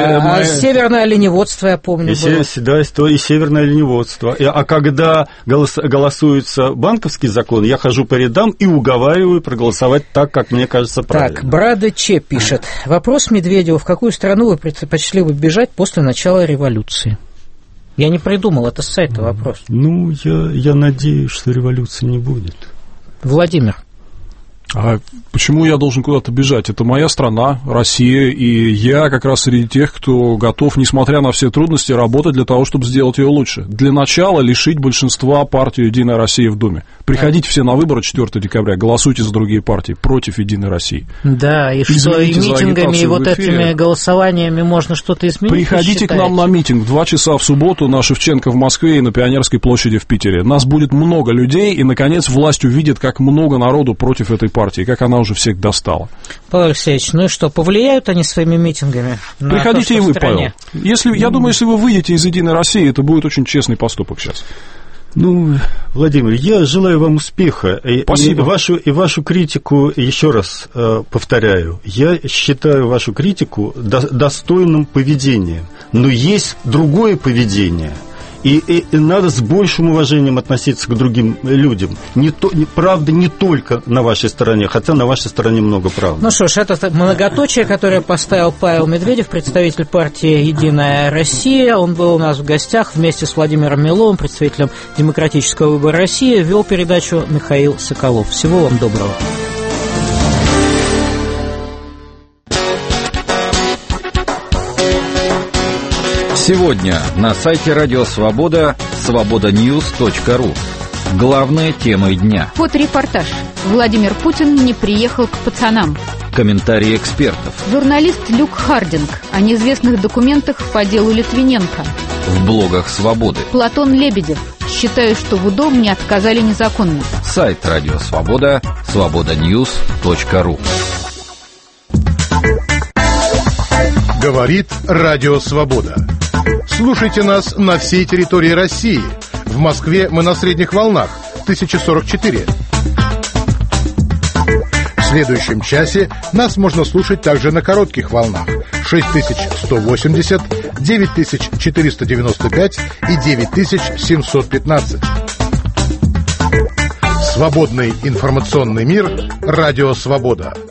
Северное оленеводство, я помню, было. Да, и северное оленеводство. А когда голосуется банковский закон, я хожу по рядам и уговариваю проголосовать так, как мне кажется правильно. Так, Брада Че пишет. Вопрос Медведеву. В какую страну вы предпочли бы бежать после начала революции? Я не придумал, это с сайта вопрос. Я надеюсь, что революции не будет. Владимир. А почему я должен куда-то бежать? Это моя страна, Россия, и я как раз среди тех, кто готов, несмотря на все трудности, работать для того, чтобы сделать ее лучше. Для начала лишить большинства партии «Единая Россия» в Думе. Приходите все на выборы 4 декабря, голосуйте за другие партии против «Единой России». Да, и что и митингами, и вот этими голосованиями можно что-то изменить? Приходите к нам на митинг в 2 часа в субботу на Шевченко в Москве и на Пионерской площади в Питере. Нас будет много людей, и, наконец, власть увидит, как много народу против этой партии, как она уже всех достала. Павел Алексеевич, ну и что, повлияют они своими митингами на Приходите то, что и вы, Павел. Я думаю, если вы выйдете из «Единой России», это будет очень честный поступок сейчас. Владимир, я желаю вам успеха. Спасибо. И вашу критику, еще раз повторяю, я считаю вашу критику достойным поведением. Но есть другое поведение. И надо с большим уважением относиться к другим людям. Правда не только на вашей стороне, хотя на вашей стороне много правды. Ну что ж, это многоточие, которое поставил Павел Медведев, представитель партии «Единая Россия». Он был у нас в гостях вместе с Владимиром Миловым, представителем «Демократического выбора России». Вел передачу Михаил Соколов. Всего вам доброго. Сегодня на сайте Радио Свобода свободаньюз.ру. Главные темы дня. Фоторепортаж. Владимир Путин не приехал к пацанам. Комментарии экспертов. Журналист Люк Хардинг о неизвестных документах по делу Литвиненко. В блогах Свободы. Платон Лебедев. Считаю, что в УДО мне отказали незаконно. Сайт Радио Свобода свободаньюз.ру. Говорит Радио Свобода. Слушайте нас на всей территории России. В Москве мы на средних волнах 1044. В следующем часе нас можно слушать также на коротких волнах 6180, 9495 и 9715. Свободный информационный мир. Радио Свобода.